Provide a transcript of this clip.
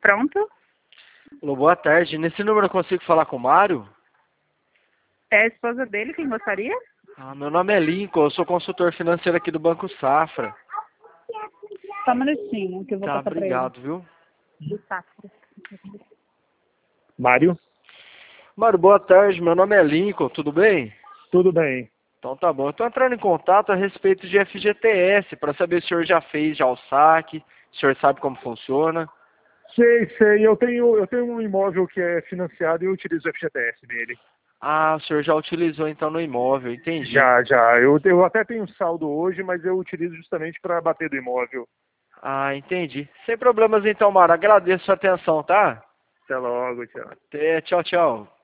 Pronto? Alô, boa tarde. Nesse número eu consigo falar com o Mário? É a esposa dele quem gostaria? Meu nome é Lincoln, eu sou consultor financeiro aqui do Banco Safra. Só um minutinho que eu vou Tá, passar pra ele. obrigado, viu? Do Safra. Mário, Mário, boa tarde. Meu nome é Lincoln, tudo bem? tudo bem? Então tá bom. Eu tô entrando em contato a respeito de FGTS, para saber se o senhor já fez já o saque, se o senhor sabe como funciona. Sei. Eu tenho um imóvel que é financiado e eu utilizo o FGTS nele. Ah, o senhor já utilizou então no imóvel, entendi. Já. Eu até tenho saldo hoje, mas eu utilizo justamente para bater do imóvel. Ah, entendi. Sem problemas então, Mário. Agradeço a sua atenção, tá? Até logo, tchau. Até, tchau, tchau.